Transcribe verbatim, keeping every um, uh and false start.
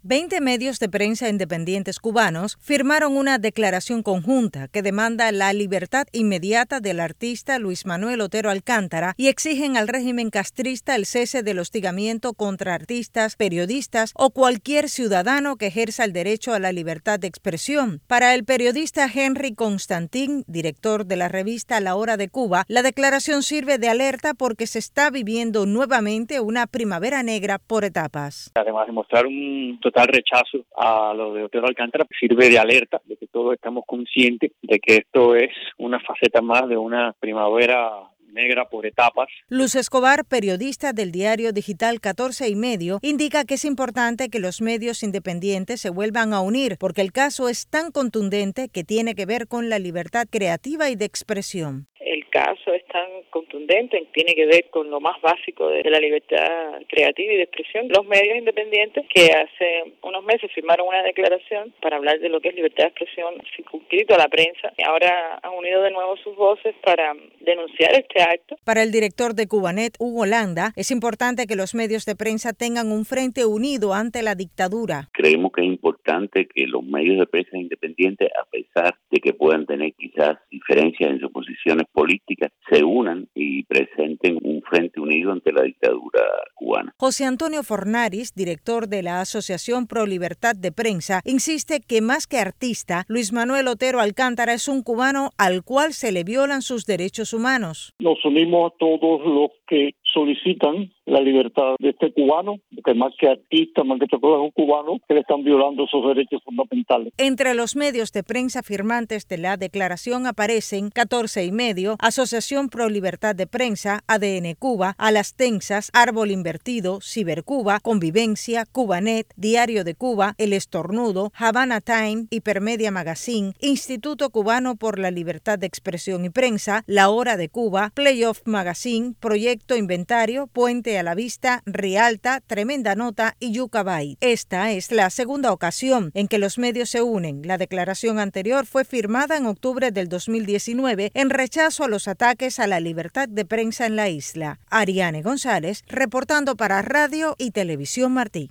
Veinte medios de prensa independientes cubanos firmaron una declaración conjunta que demanda la libertad inmediata del artista Luis Manuel Otero Alcántara y exigen al régimen castrista el cese del hostigamiento contra artistas, periodistas o cualquier ciudadano que ejerza el derecho a la libertad de expresión. Para el periodista Henry Constantin, director de la revista La Hora de Cuba, la declaración sirve de alerta porque se está viviendo nuevamente una primavera negra por etapas. Además de mostrar un total rechazo a lo de Otero Alcántara, sirve de alerta de que todos estamos conscientes de que esto es una faceta más de una primavera negra por etapas. Luz Escobar, periodista del diario digital catorce y medio, indica que es importante que los medios independientes se vuelvan a unir porque el caso es tan contundente que tiene que ver con la libertad creativa y de expresión. El caso es tan contundente, tiene que ver con lo más básico de la libertad creativa y de expresión. Los medios independientes que hace unos meses firmaron una declaración para hablar de lo que es libertad de expresión circunscrito a la prensa, y ahora han unido de nuevo sus voces para denunciar este acto. Para el director de Cubanet, Hugo Landa, es importante que los medios de prensa tengan un frente unido ante la dictadura. Creemos que es importante que los medios de prensa independientes, a pesar de que puedan tener quizás diferencias en sus posiciones políticas, se unan y presenten un frente unido ante la dictadura cubana. José Antonio Fornaris, director de la Asociación Pro Libertad de Prensa, insiste que más que artista, Luis Manuel Otero Alcántara es un cubano al cual se le violan sus derechos humanos. Nos unimos a todos los que solicitan la libertad de este cubano, que más que artista, más que todo es un cubano que le están violando sus derechos fundamentales. Entre los medios de prensa firmantes de la declaración aparecen catorce y medio, Asociación Pro Libertad de Prensa, A D N Cuba, A Las Tensas, Árbol Invertido, Cibercuba, Convivencia, Cubanet, Diario de Cuba, El Estornudo, Havana Time, Hipermedia Magazine, Instituto Cubano por la Libertad de Expresión y Prensa, La Hora de Cuba, Playoff Magazine, Proyecto Inventario, Puente a la Vista, Rialta, Tremenda Nota y Yucca Byte. Esta es la segunda ocasión en que los medios se unen. La declaración anterior fue firmada en octubre del dos mil diecinueve en rechazo a los ataques a la libertad de prensa en la isla. Ariane González, reportando para Radio y Televisión Martí.